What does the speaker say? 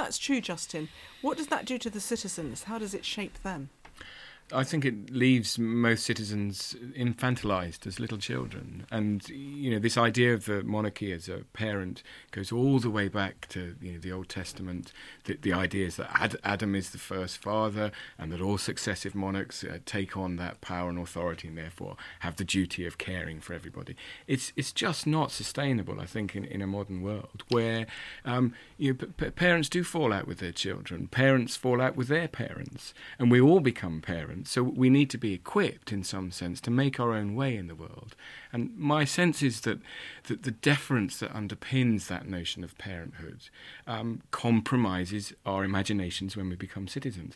that's true, Justin, what does that do to the citizens? How does it shape them? I think it leaves most citizens infantilised as little children. And, this idea of the monarchy as a parent goes all the way back to, the Old Testament. The idea is that Adam is the first father and that all successive monarchs take on that power and authority and therefore have the duty of caring for everybody. It's just not sustainable, I think, in a modern world where parents do fall out with their children. Parents fall out with their parents. And we all become parents. So we need to be equipped, in some sense, to make our own way in the world. And my sense is that the deference that underpins that notion of parenthood compromises our imaginations when we become citizens.